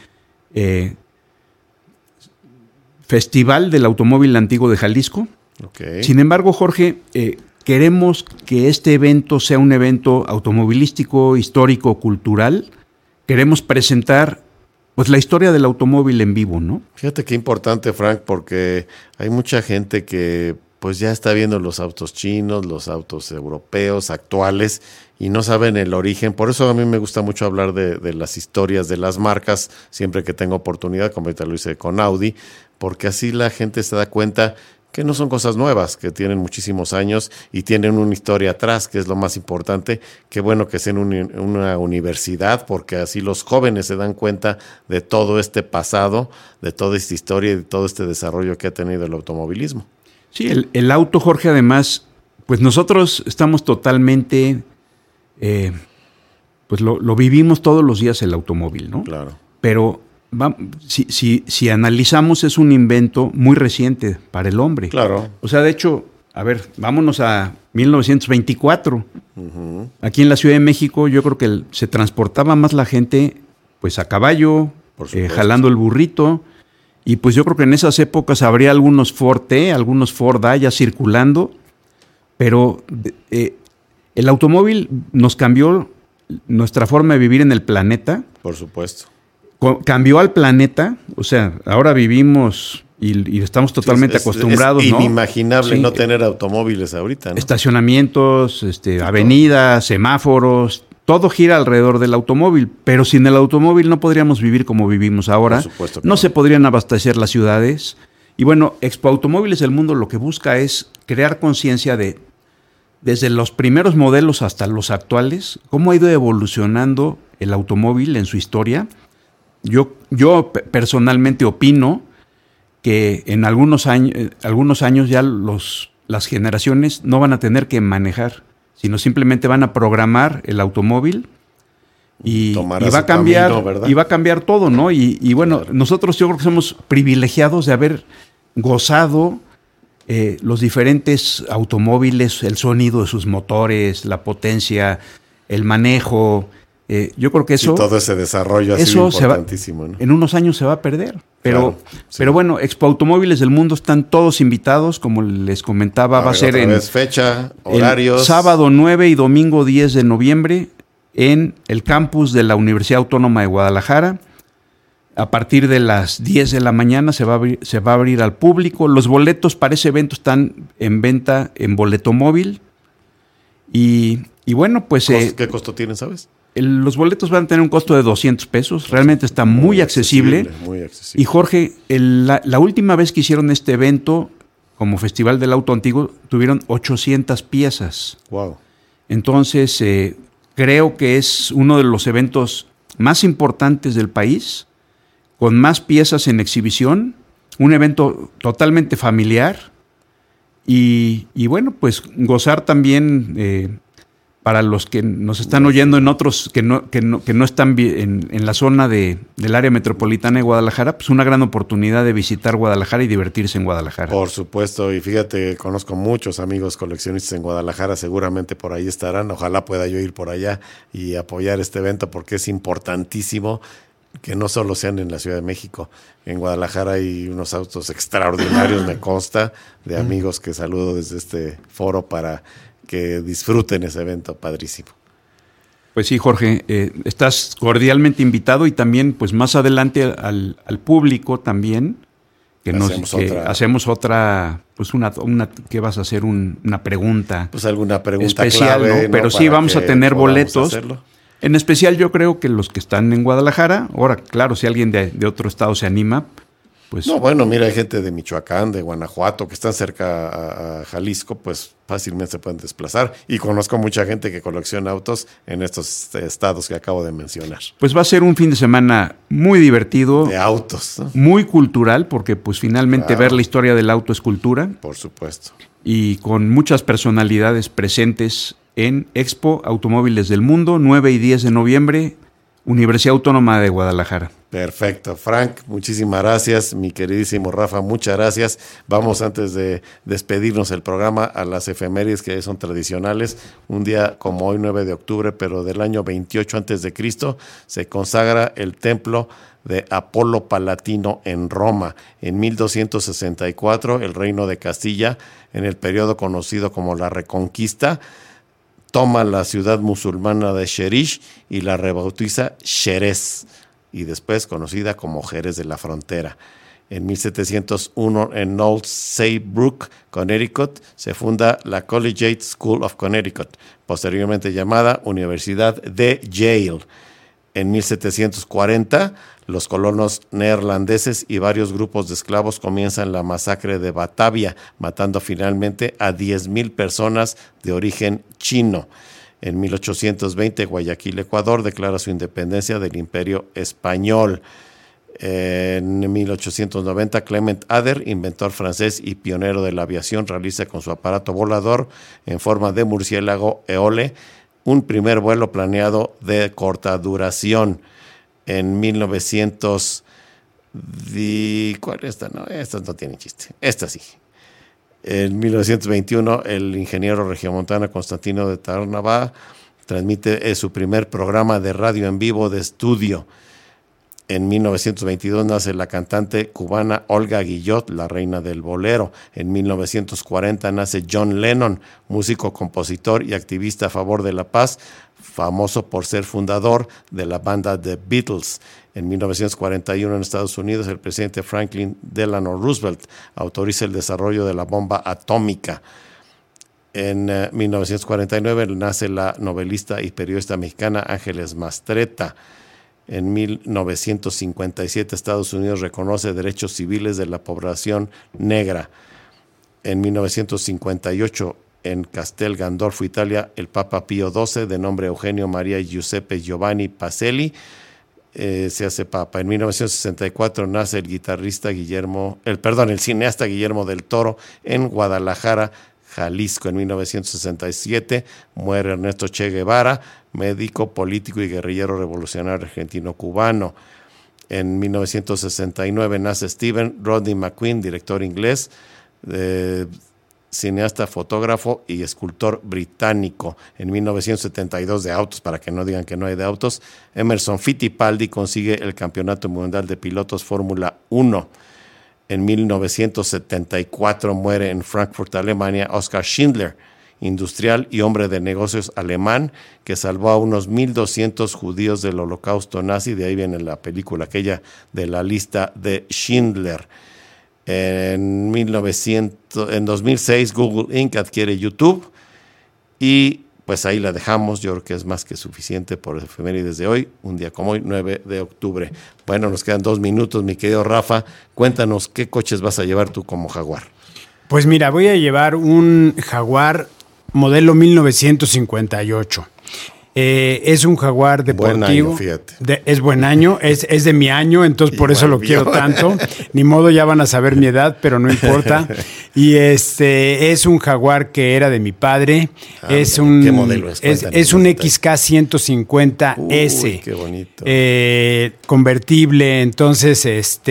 Festival del Automóvil Antiguo de Jalisco. Okay. Sin embargo, Jorge, queremos que este evento sea un evento automovilístico, histórico, cultural. Queremos presentar pues la historia del automóvil en vivo, ¿no? Fíjate qué importante, Frank, porque hay mucha gente que pues ya está viendo los autos chinos, los autos europeos actuales y no saben el origen. Por eso a mí me gusta mucho hablar de las historias de las marcas siempre que tengo oportunidad, como ahorita lo hice con Audi, porque así la gente se da cuenta que no son cosas nuevas, que tienen muchísimos años y tienen una historia atrás, que es lo más importante. Qué bueno que sea en una universidad, porque así los jóvenes se dan cuenta de todo este pasado, de toda esta historia y de todo este desarrollo que ha tenido el automovilismo. Sí, el auto, Jorge, además, pues nosotros estamos totalmente, pues lo vivimos todos los días el automóvil, ¿no? Claro. Pero si analizamos, es un invento muy reciente para el hombre. Claro. O sea, de hecho, a ver, vámonos a 1924. Uh-huh. Aquí en la Ciudad de México yo creo que se transportaba más la gente pues a caballo, jalando el burrito. Y pues yo creo que en esas épocas habría algunos Ford T, algunos Ford A ya circulando. Pero el automóvil nos cambió nuestra forma de vivir en el planeta. Por supuesto. Cambió al planeta, o sea, ahora vivimos y estamos totalmente acostumbrados, es ¿no? inimaginable Sí. no tener automóviles ahorita, ¿no? Estacionamientos, avenidas, semáforos, todo gira alrededor del automóvil, pero sin el automóvil no podríamos vivir como vivimos ahora. Por supuesto que no se podrían abastecer las ciudades. Y bueno, Expo Automóviles del Mundo lo que busca es crear conciencia de, desde los primeros modelos hasta los actuales, cómo ha ido evolucionando el automóvil en su historia. Yo personalmente opino que en algunos años ya las generaciones no van a tener que manejar, sino simplemente van a programar el automóvil y va a cambiar, camino, y va a cambiar todo, ¿no? Y bueno, nosotros yo creo que somos privilegiados de haber gozado los diferentes automóviles, el sonido de sus motores, la potencia, el manejo. Yo creo que eso... Y todo ese desarrollo ha sido importantísimo, ¿no? En unos años se va a perder. Pero, claro, sí. Pero bueno, Expo Automóviles del Mundo están todos invitados, como les comentaba, va a ser en fecha, horarios. Sábado 9 y domingo 10 de noviembre en el campus de la Universidad Autónoma de Guadalajara. A partir de las 10 de la mañana se va a abrir al público. Los boletos para ese evento están en venta en Boleto Móvil. Y bueno, pues... ¿Qué costo tienen, sabes? Los boletos van a tener un costo de $200. Realmente está muy accesible. Muy accesible. Y Jorge, la última vez que hicieron este evento como Festival del Auto Antiguo, tuvieron 800 piezas. Wow. Entonces, creo que es uno de los eventos más importantes del país, con más piezas en exhibición, un evento totalmente familiar y bueno, pues gozar también para los que nos están oyendo en otros que no están en la zona del área metropolitana de Guadalajara, pues una gran oportunidad de visitar Guadalajara y divertirse en Guadalajara. Por supuesto, y fíjate, conozco muchos amigos coleccionistas en Guadalajara, seguramente por ahí estarán, ojalá pueda yo ir por allá y apoyar este evento porque es importantísimo que no solo sean en la Ciudad de México. En Guadalajara hay unos autos extraordinarios, me consta, de amigos que saludo desde este foro para que disfruten ese evento padrísimo. Pues sí, Jorge, estás cordialmente invitado y también pues más adelante al público también, que hacemos otra, pues una ¿qué vas a hacer? Una pregunta. Pues alguna pregunta especial, clave, ¿no? Pero ¿no? sí vamos a tener boletos. Hacerlo. En especial yo creo que los que están en Guadalajara, ahora claro, si alguien de otro estado se anima, pues... No, bueno, mira, hay gente de Michoacán, de Guanajuato, que están cerca a Jalisco, pues fácilmente se pueden desplazar. Y conozco mucha gente que colecciona autos en estos estados que acabo de mencionar. Pues va a ser un fin de semana muy divertido. De autos, ¿no? Muy cultural, porque pues finalmente ver la historia del auto es cultura. Por supuesto. Y con muchas personalidades presentes en Expo Automóviles del Mundo, 9 y 10 de noviembre, Universidad Autónoma de Guadalajara. Perfecto. Frank, muchísimas gracias. Mi queridísimo Rafa, muchas gracias. Vamos, antes de despedirnos el programa, a las efemérides que son tradicionales. Un día como hoy, 9 de octubre, pero del año 28 a.C., se consagra el templo de Apolo Palatino en Roma. En 1264, el reino de Castilla, en el periodo conocido como la Reconquista, toma la ciudad musulmana de Xerish y la rebautiza Xerez, y después conocida como Jerez de la Frontera. En 1701, en Old Saybrook, Connecticut, se funda la Collegiate School of Connecticut, posteriormente llamada Universidad de Yale. En 1740, los colonos neerlandeses y varios grupos de esclavos comienzan la masacre de Batavia, matando finalmente a 10,000 personas de origen chino. En 1820, Guayaquil, Ecuador, declara su independencia del Imperio Español. En 1890, Clement Ader, inventor francés y pionero de la aviación, realiza con su aparato volador en forma de murciélago Éole un primer vuelo planeado de corta duración. En 1900... ¿Cuál es esta? No, esta no tiene chiste. Esta sí. En 1921, el ingeniero regiomontano Constantino de Tarnava transmite su primer programa de radio en vivo de estudio. En 1922 nace la cantante cubana Olga Guillot, la reina del bolero. En 1940 nace John Lennon, músico, compositor y activista a favor de la paz, famoso por ser fundador de la banda The Beatles. En 1941 en Estados Unidos, el presidente Franklin Delano Roosevelt autoriza el desarrollo de la bomba atómica. En 1949 nace la novelista y periodista mexicana Ángeles Mastretta. En 1957 Estados Unidos reconoce derechos civiles de la población negra. En 1958, en Castel Gandolfo, Italia, el Papa Pío XII, de nombre Eugenio María Giuseppe Giovanni Pacelli, se hace papa. En 1964 nace el cineasta Guillermo del Toro en Guadalajara, Jalisco. En 1967 muere Ernesto Che Guevara, médico, político y guerrillero revolucionario argentino-cubano. En 1969 nace Stephen Rodney McQueen, director inglés, cineasta, fotógrafo y escultor británico. En 1972 de autos, para que no digan que no hay de autos, Emerson Fittipaldi consigue el Campeonato Mundial de Pilotos Fórmula 1. En 1974 muere en Frankfurt, Alemania, Oskar Schindler, industrial y hombre de negocios alemán que salvó a unos 1,200 judíos del holocausto nazi. De ahí viene la película aquella de La lista de Schindler. En 2006 Google Inc. adquiere YouTube y pues ahí la dejamos. Yo creo que es más que suficiente por el efemérides de hoy, un día como hoy, 9 de octubre. Bueno, nos quedan 2 minutos, mi querido Rafa. Cuéntanos, ¿qué coches vas a llevar tú como Jaguar? Pues mira, voy a llevar un Jaguar modelo 1958. Es un Jaguar deportivo. Buen año, fíjate. Es buen año, es de mi año, entonces por eso lo quiero tanto. Ni modo, ya van a saber mi edad, pero no importa. Y es un Jaguar que era de mi padre. ¿Qué modelo es? Es un XK 150S. Uy, qué bonito. Convertible, entonces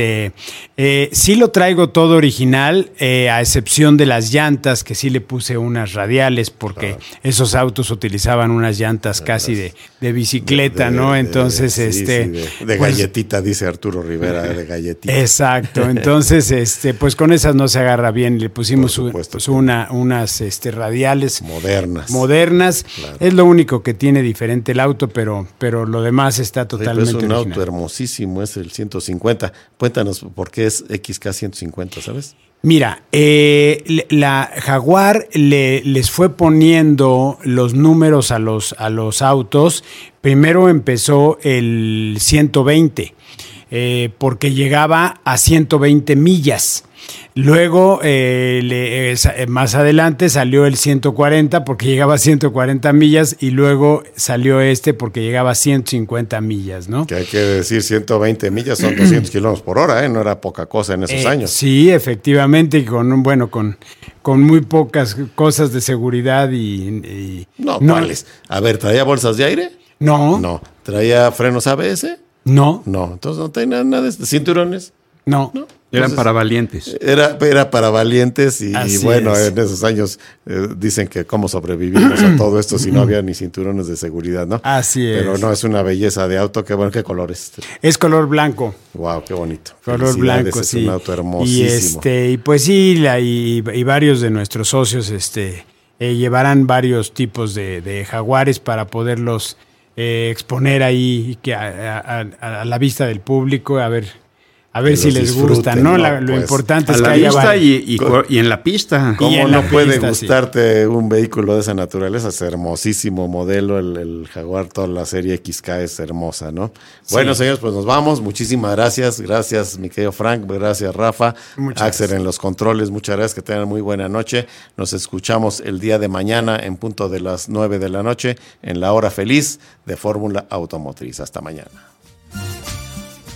sí lo traigo todo original, a excepción de las llantas, que sí le puse unas radiales, porque esos autos utilizaban unas llantas casi de bicicleta, ¿no? Entonces, de galletita, dice Arturo Rivera, de galletita. Exacto, entonces, pues con esas no se agarra bien, le pusimos unas radiales modernas. Claro. Es lo único que tiene diferente el auto, pero lo demás está totalmente original. Es un auto hermosísimo, es el 150. Cuéntanos por qué es XK 150, ¿sabes? Mira, la Jaguar les fue poniendo los números a los autos. Primero empezó el 120, porque llegaba a 120 millas. Luego, más adelante salió el 140 porque llegaba a 140 millas y luego salió porque llegaba a 150 millas, ¿no? Que hay que decir, 120 millas son 200 kilómetros por hora, ¿eh? No era poca cosa en esos años. Sí, efectivamente, con muy pocas cosas de seguridad y no. A ver, ¿traía bolsas de aire? No. ¿Traía frenos ABS? No. Entonces no tenía nada de cinturones. No. Eran para valientes. Era para valientes y bueno, en esos años dicen que cómo sobrevivimos a todo esto si no había ni cinturones de seguridad, ¿no? Así es. Pero no, es una belleza de auto. Qué bueno, ¿qué color es? Es color blanco. Wow, qué bonito. Color blanco, sí. Es un auto hermosísimo. Y pues sí, y varios de nuestros socios llevarán varios tipos de Jaguares para poderlos exponer ahí a la vista del público, a ver si les gusta, ¿no? Lo importante es que haya y en la pista. ¿Cómo no puede gustarte un vehículo de esa naturaleza? Es hermosísimo modelo, el Jaguar, toda la serie XK es hermosa, ¿no? Sí. Bueno, señores, pues nos vamos. Muchísimas gracias. Gracias, mi querido Frank. Gracias, Rafa. Axel en los controles. Muchas gracias. Que tengan muy buena noche. Nos escuchamos el día de mañana en punto de las 9 de la noche en la hora feliz de Fórmula Automotriz. Hasta mañana.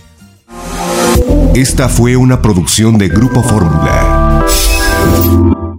Esta fue una producción de Grupo Fórmula.